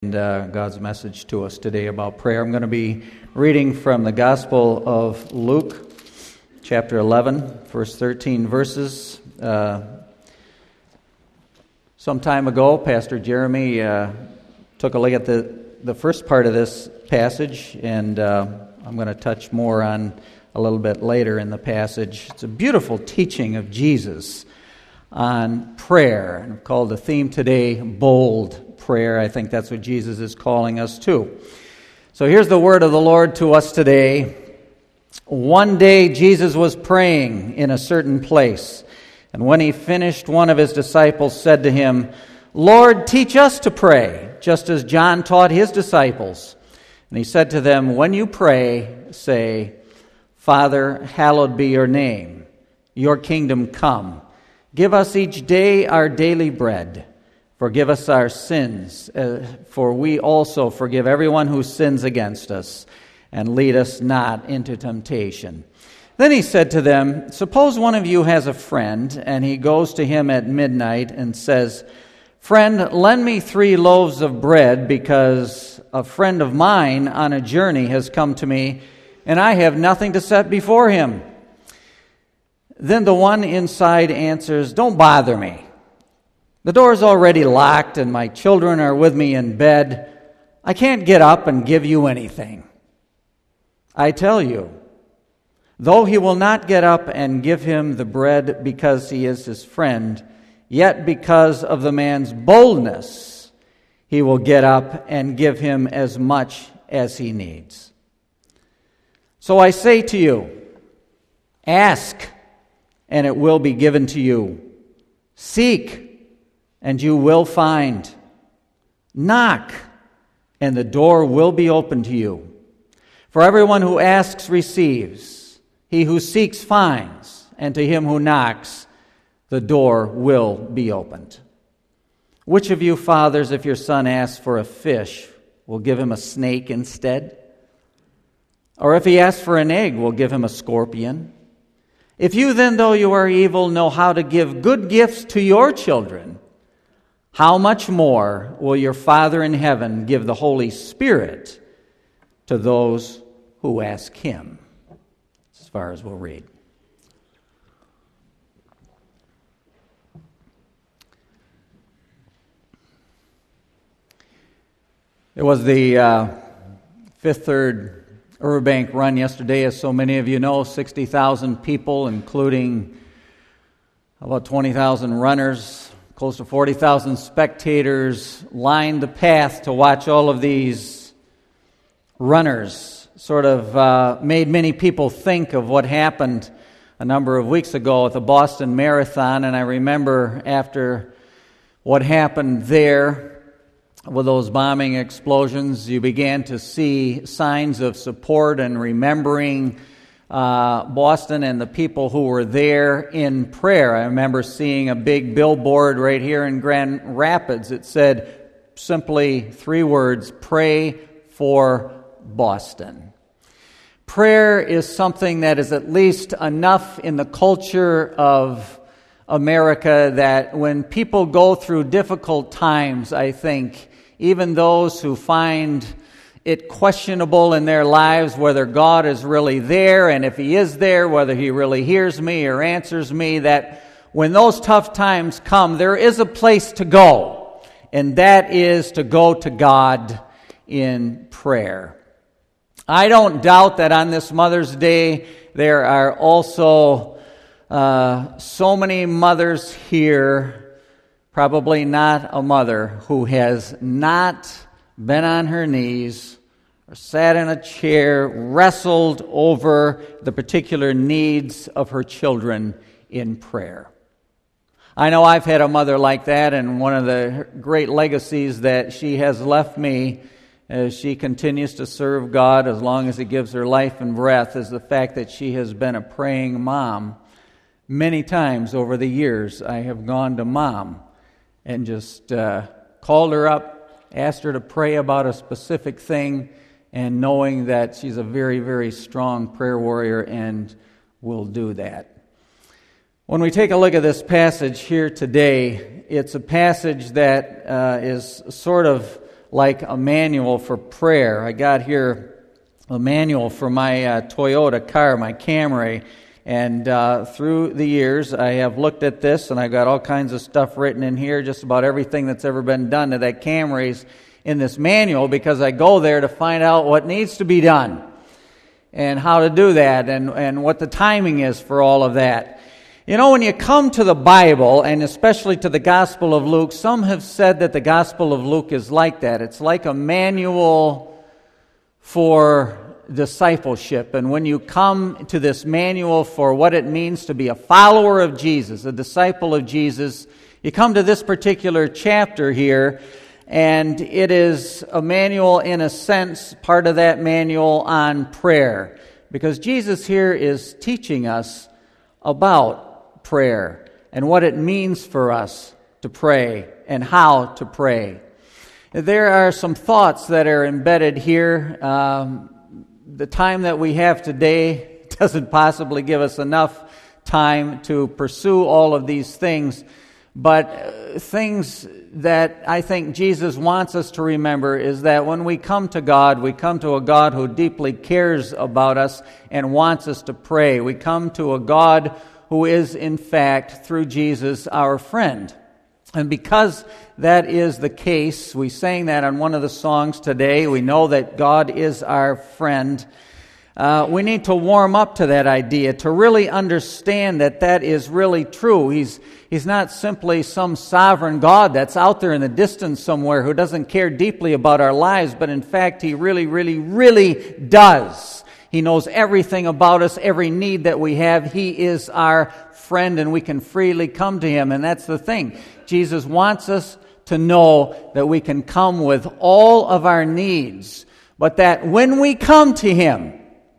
And God's message to us today about prayer. I'm going to be reading from the Gospel of Luke, chapter 11, first 13 verses. Some time ago, Pastor Jeremy took a look at the first part of this passage, and I'm going to touch more on a little bit later in the passage. It's a beautiful teaching of Jesus on prayer, and I've called the theme today, Bold Prayer. I think that's what Jesus is calling us to. So here's the word of the Lord to us today. One day Jesus was praying in a certain place, and when he finished, one of his disciples said to him, "Lord, teach us to pray, just as John taught his disciples." And he said to them, "When you pray, say, 'Father, hallowed be your name. Your kingdom come. Give us each day our daily bread. Forgive us our sins, for we also forgive everyone who sins against us. And lead us not into temptation.'" Then he said to them, "Suppose one of you has a friend, and he goes to him at midnight and says, 'Friend, lend me 3 loaves of bread, because a friend of mine on a journey has come to me, and I have nothing to set before him.' Then the one inside answers, 'Don't bother me. The door's already locked, and my children are with me in bed. I can't get up and give you anything.' I tell you, though he will not get up and give him the bread because he is his friend, yet because of the man's boldness, he will get up and give him as much as he needs. So I say to you, ask, and it will be given to you. Seek, and you will find. Knock, and the door will be opened to you. For everyone who asks receives. He who seeks finds. And to him who knocks, the door will be opened. Which of you fathers, if your son asks for a fish, will give him a snake instead? Or if he asks for an egg, will give him a scorpion? If you then, though you are evil, know how to give good gifts to your children, how much more will your Father in heaven give the Holy Spirit to those who ask him?" As far as we'll read. It was the Fifth Third Riverbank run yesterday, as so many of you know. 60,000 people, including about 20,000 runners. Close to 40,000 spectators lined the path to watch all of these runners. Sort of made many people think of what happened a number of weeks ago at the Boston Marathon. And I remember after what happened there with those bombing explosions, you began to see signs of support and remembering Boston and the people who were there in prayer. I remember seeing a big billboard right here in Grand Rapids. It said simply 3 words, "Pray for Boston." Prayer is something that is at least enough in the culture of America that when people go through difficult times, I think, even those who find it questionable in their lives whether God is really there, and if he is there, whether he really hears me or answers me, that when those tough times come, there is a place to go, and that is to go to God in prayer. I don't doubt that on this Mother's Day, there are also so many mothers here, probably not a mother who has not been on her knees or sat in a chair, wrestled over the particular needs of her children in prayer. I know I've had a mother like that, and one of the great legacies that she has left me as she continues to serve God as long as He gives her life and breath is the fact that she has been a praying mom. Many times over the years, I have gone to Mom and just called her up, asked her to pray about a specific thing, and knowing that she's a very, very strong prayer warrior and will do that. When we take a look at this passage here today, it's a passage that is sort of like a manual for prayer. I got here a manual for my Toyota car, my Camry, and through the years I have looked at this, and I've got all kinds of stuff written in here, just about everything that's ever been done to that Camry's in this manual, because I go there to find out what needs to be done and how to do that, and what the timing is for all of that. You know, when you come to the Bible, and especially to the Gospel of Luke, some have said that the Gospel of Luke is like that. It's like a manual for discipleship. And when you come to this manual for what it means to be a follower of Jesus, a disciple of Jesus, you come to this particular chapter here, and it is a manual, in a sense, part of that manual on prayer. Because Jesus here is teaching us about prayer and what it means for us to pray and how to pray. There are some thoughts that are embedded here. The time that we have today doesn't possibly give us enough time to pursue all of these things, but things that I think Jesus wants us to remember is that when we come to God, we come to a God who deeply cares about us and wants us to pray. We come to a God who is, in fact, through Jesus, our friend. And because that is the case, we sang that on one of the songs today. We know that God is our friend. We need to warm up to that idea, to really understand that that is really true. He's not simply some sovereign God that's out there in the distance somewhere who doesn't care deeply about our lives, but in fact, He really, really, really does. He knows everything about us, every need that we have. He is our friend, and we can freely come to Him. And that's the thing. Jesus wants us to know that we can come with all of our needs, but that when we come to Him,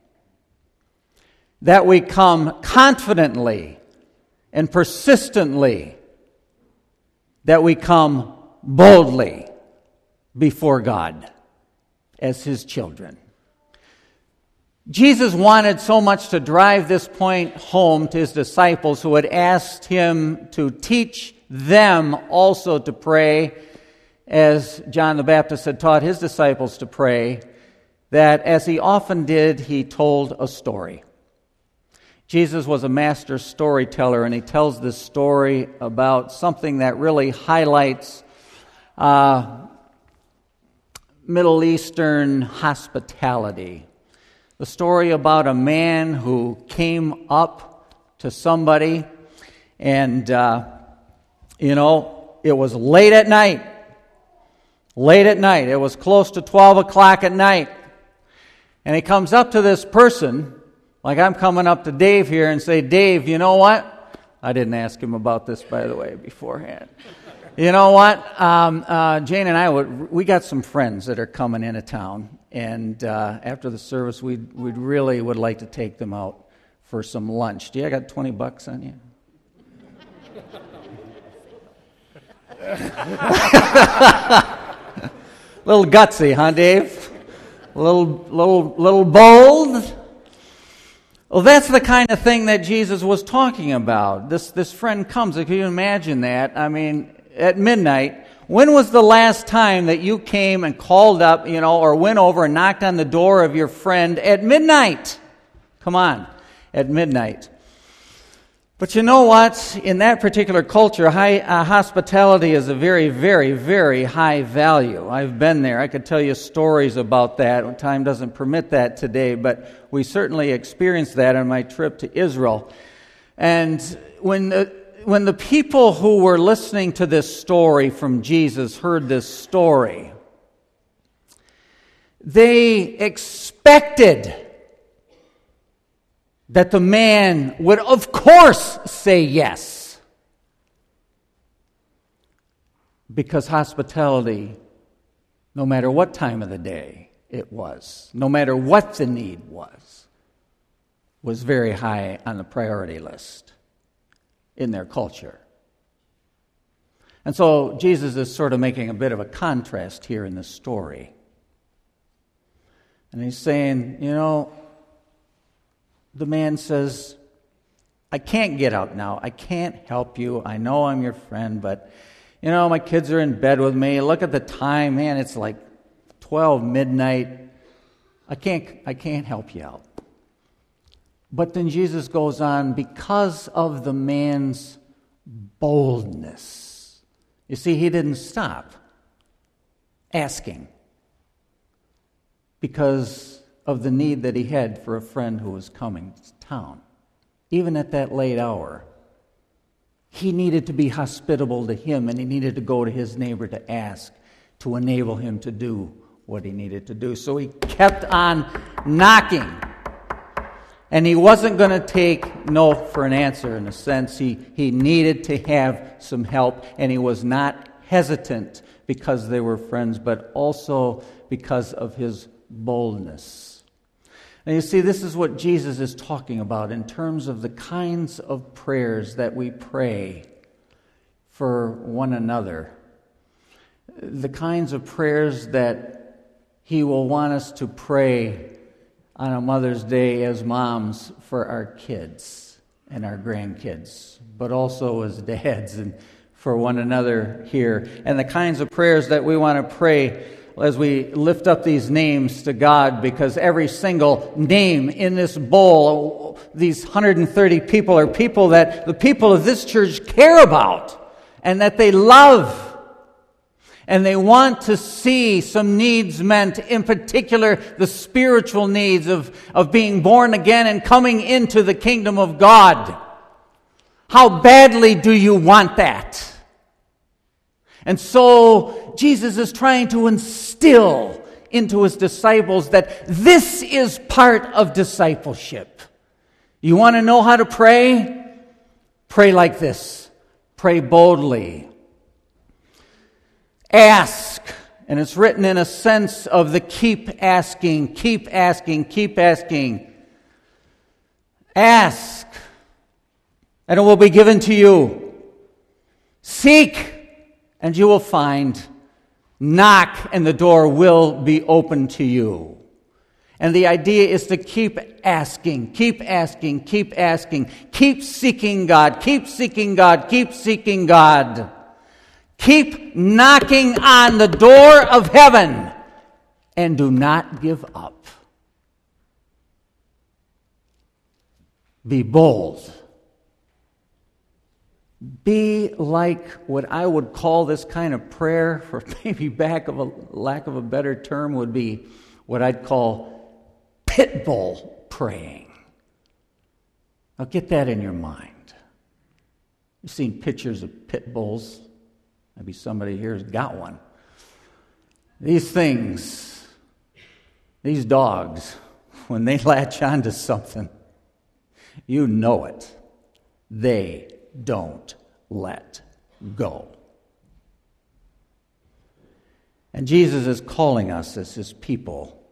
that we come confidently and persistently, that we come boldly before God as His children. Jesus wanted so much to drive this point home to His disciples, who had asked Him to teach them also to pray, as John the Baptist had taught his disciples to pray, that as He often did, He told a story. Jesus was a master storyteller, and He tells this story about something that really highlights Middle Eastern hospitality. The story about a man who came up to somebody, and, it was late at night. Late at night. It was close to 12 o'clock at night. And he comes up to this person, like I'm coming up to Dave here and say, Dave, you know what? I didn't ask him about this, by the way, beforehand. You know what? Jane and I, we got some friends that are coming into town. And after the service, we really would like to take them out for some lunch. Do you got $20 on you? Little gutsy, huh, Dave? Little bold. Well, that's the kind of thing that Jesus was talking about. This friend comes. Can you imagine that? I mean, at midnight. When was the last time that you came and called up, or went over and knocked on the door of your friend at midnight? Come on, at midnight. But you know what? In that particular culture, hospitality is a very, very, very high value. I've been there. I could tell you stories about that. Time doesn't permit that today, but we certainly experienced that on my trip to Israel. And when the people who were listening to this story from Jesus heard this story, they expected that the man would, of course, say yes. Because hospitality, no matter what time of the day it was, no matter what the need was very high on the priority list in their culture. And so Jesus is sort of making a bit of a contrast here in this story. And He's saying, the man says, I can't get out now. I can't help you. I know I'm your friend, but, My kids are in bed with me. Look at the time. Man, it's like 12 midnight. I can't help you out. But then Jesus goes on, because of the man's boldness. You see, he didn't stop asking because of the need that he had for a friend who was coming to town. Even at that late hour, he needed to be hospitable to him, and he needed to go to his neighbor to ask to enable him to do what he needed to do. So he kept on knocking. And he wasn't going to take no for an answer. In a sense, he needed to have some help, and he was not hesitant because they were friends, but also because of his boldness. And you see, this is what Jesus is talking about in terms of the kinds of prayers that we pray for one another. The kinds of prayers that he will want us to pray on a Mother's Day as moms for our kids and our grandkids, but also as dads and for one another here. And the kinds of prayers that we want to pray as we lift up these names to God, because every single name in this bowl, these 130 people, are people that the people of this church care about and that they love. And they want to see some needs met, in particular the spiritual needs of being born again and coming into the kingdom of God. How badly do you want that? And so Jesus is trying to instill into his disciples that this is part of discipleship. You want to know how to pray? Pray like this. Pray boldly. Ask, and it's written in a sense of the keep asking, keep asking, keep asking. Ask, and it will be given to you. Seek, and you will find. Knock, and the door will be open to you. And the idea is to keep asking, keep asking, keep asking. Keep seeking God, keep seeking God, keep seeking God. Keep knocking on the door of heaven and do not give up. Be bold. Be like what I would call this kind of prayer, for maybe lack of a better term, would be what I'd call pit bull praying. Now get that in your mind. You've seen pictures of pit bulls. Maybe somebody here has got one. These things, these dogs, when they latch onto something, you know it. They don't let go. And Jesus is calling us as his people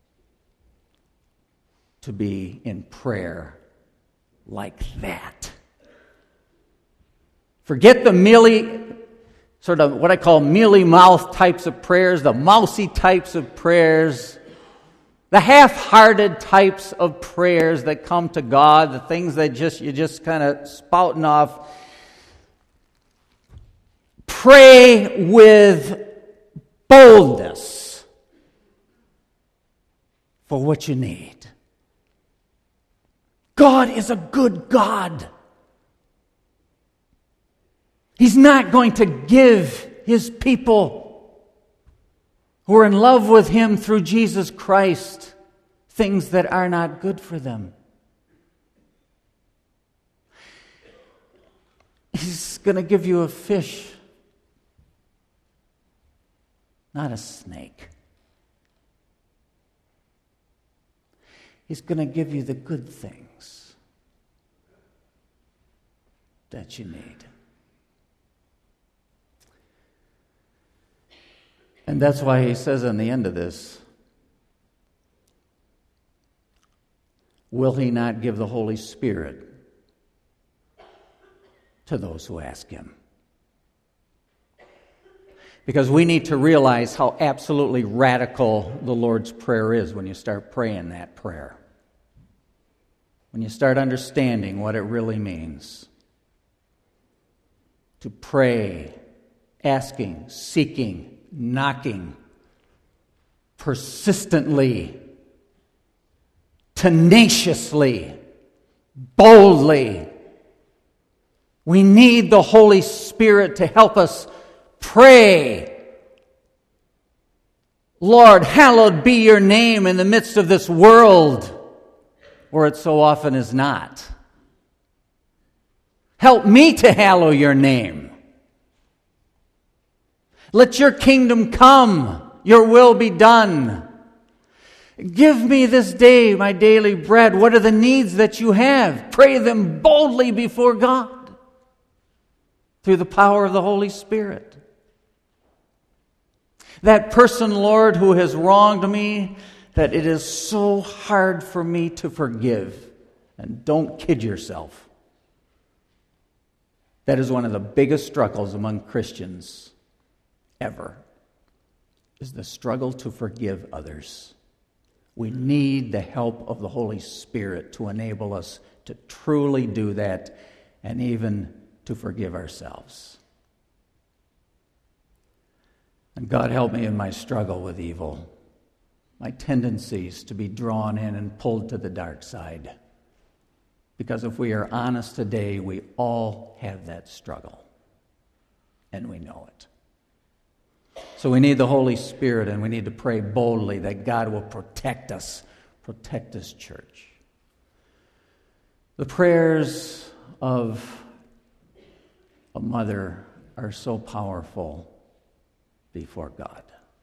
to be in prayer like that. Forget the sort of what I call mealy-mouth types of prayers, the mousy types of prayers, the half-hearted types of prayers that come to God, the things that you're just kind of spouting off. Pray with boldness for what you need. God is a good God. He's not going to give his people who are in love with him through Jesus Christ things that are not good for them. He's going to give you a fish, not a snake. He's going to give you the good things that you need. And that's why he says on the end of this, will he not give the Holy Spirit to those who ask him? Because we need to realize how absolutely radical the Lord's Prayer is when you start praying that prayer. When you start understanding what it really means to pray asking, seeking, knocking, persistently, tenaciously, boldly. We need the Holy Spirit to help us pray. Lord, hallowed be your name in the midst of this world, where it so often is not. Help me to hallow your name. Let your kingdom come, your will be done. Give me this day my daily bread. What are the needs that you have? Pray them boldly before God through the power of the Holy Spirit. That person, Lord, who has wronged me, that it is so hard for me to forgive. And don't kid yourself. That is one of the biggest struggles among Christians ever, is the struggle to forgive others. We need the help of the Holy Spirit to enable us to truly do that and even to forgive ourselves. And God, help me in my struggle with evil, my tendencies to be drawn in and pulled to the dark side. Because if we are honest today, we all have that struggle, and we know it. So we need the Holy Spirit, and we need to pray boldly that God will protect us, protect this church. The prayers of a mother are so powerful before God.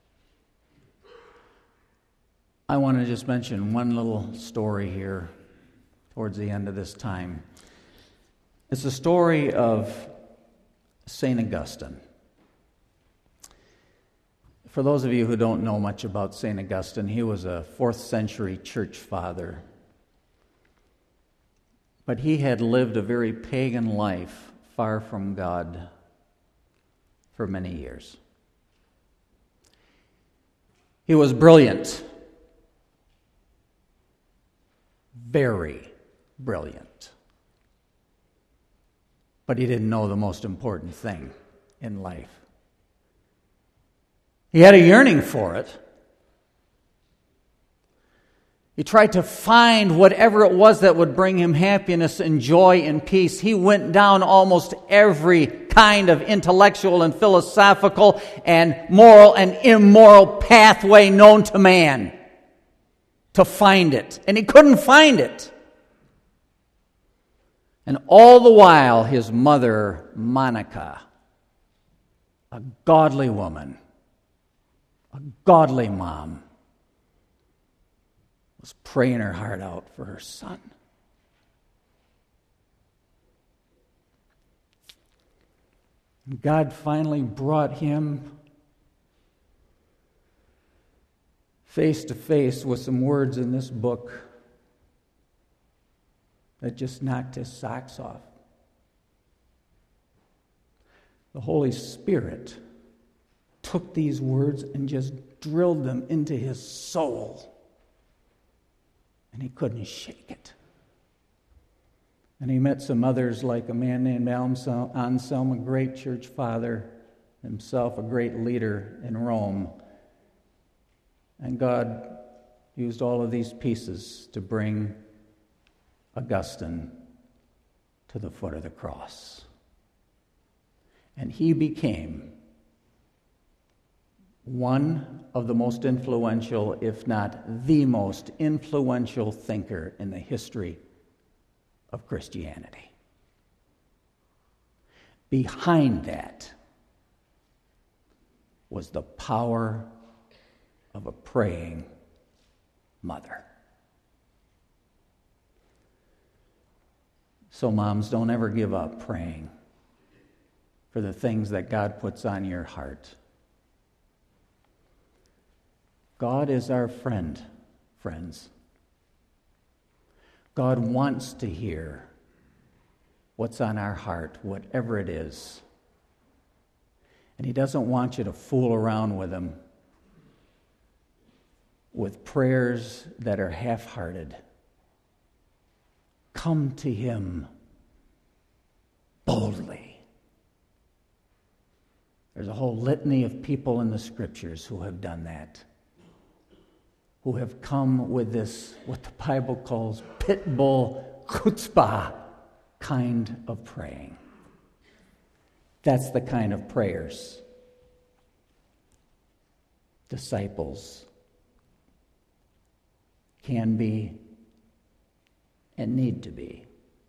I want to just mention one little story here towards the end of this time. It's the story of St. Augustine. For those of you who don't know much about St. Augustine, he was a 4th century church father. But he had lived a very pagan life far from God for many years. He was brilliant, very brilliant. But he didn't know the most important thing in life. He had a yearning for it. He tried to find whatever it was that would bring him happiness and joy and peace. He went down almost every kind of intellectual and philosophical and moral and immoral pathway known to man to find it. And he couldn't find it. And all the while, his mother, Monica, a godly woman, a godly mom, was praying her heart out for her son. And God finally brought him face to face with some words in this book that just knocked his socks off. The Holy Spirit took these words and just drilled them into his soul. And he couldn't shake it. And he met some others, like a man named Anselm, a great church father, himself a great leader in Rome. And God used all of these pieces to bring Augustine to the foot of the cross. And he became one of the most influential, if not the most influential thinker in the history of Christianity. Behind that was the power of a praying mother. So moms, don't ever give up praying for the things that God puts on your heart. God is our friend, friends. God wants to hear what's on our heart, whatever it is. And he doesn't want you to fool around with him with prayers that are half-hearted. Come to him boldly There's a whole litany of people in the Scriptures who have done that, who have come with this, what the Bible calls pit bull chutzpah kind of praying. That's the kind of prayers disciples can be and need to be.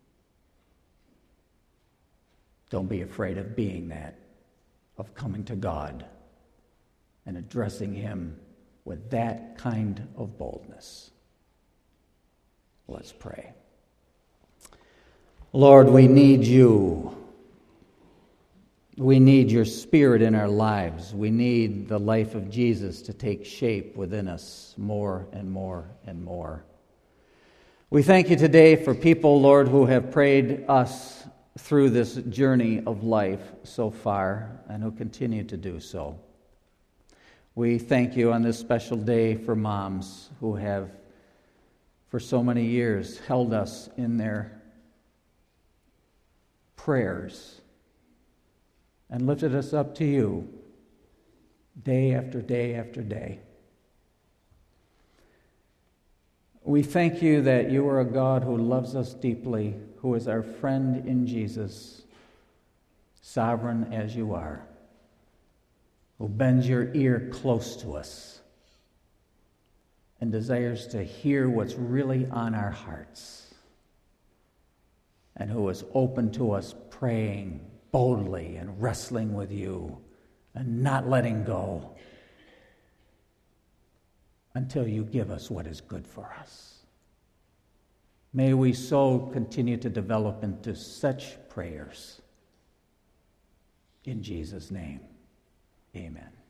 Don't be afraid of being that, of coming to God and addressing Him with that kind of boldness. Let's pray. Lord, we need you. We need your Spirit in our lives. We need the life of Jesus to take shape within us more and more and more. We thank you today for people, Lord, who have prayed us through this journey of life so far and who continue to do so. We thank you on this special day for moms who have, for so many years, held us in their prayers and lifted us up to you day after day after day. We thank you that you are a God who loves us deeply, who is our friend in Jesus, sovereign as you are, who bends your ear close to us and desires to hear what's really on our hearts, and who is open to us praying boldly and wrestling with you and not letting go until you give us what is good for us. May we so continue to develop into such prayers. In Jesus' name, amen.